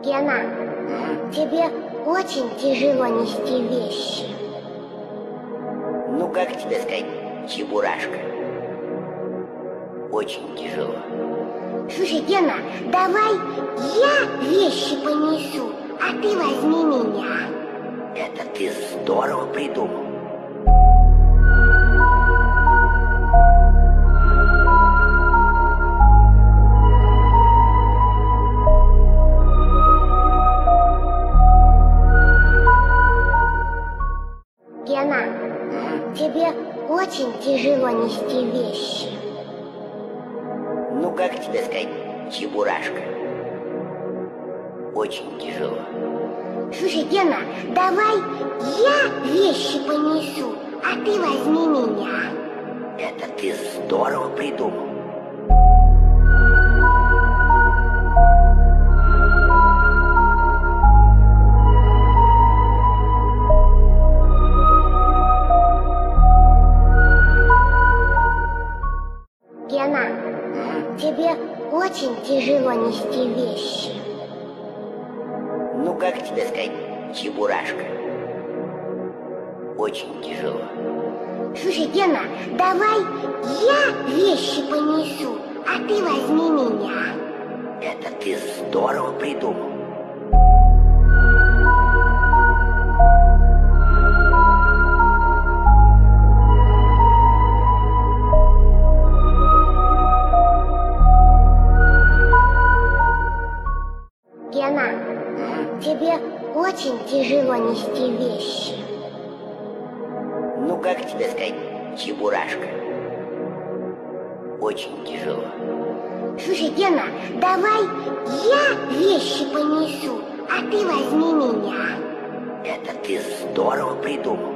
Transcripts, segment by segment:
Гена, тебе очень тяжело нести вещи. Ну, как тебе сказать, Чебурашка? Очень тяжело. Слушай, Гена, давай я вещи понесу, а ты возьми меня. Это ты здорово придумал. Гена, тебе очень тяжело нести вещи. Ну, как тебе сказать, Чебурашка? Очень тяжело. Слушай, Гена, давай я вещи понесу, а ты возьми меня. Это ты здорово придумал. Гена, тебе очень тяжело нести вещи. Ну, как тебе сказать, Чебурашка? Очень тяжело. Слушай, Гена, давай я вещи понесу, а ты возьми меня. Это ты здорово придумал. Гена, тебе очень тяжело нести вещи. Ну, как тебе сказать, Чебурашка? Очень тяжело. Слушай, Гена, давай я вещи понесу, а ты возьми меня. Это ты здорово придумал.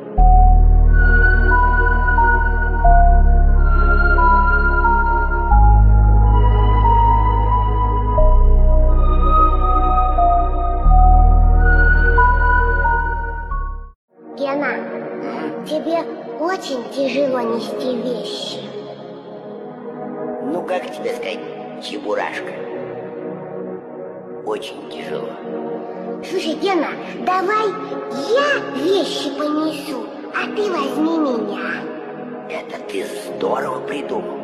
Гена, тебе очень тяжело нести вещи. Ну, как тебе сказать, Чебурашка? Очень тяжело. Слушай, Гена, давай я вещи понесу, а ты возьми меня. Это ты здорово придумал.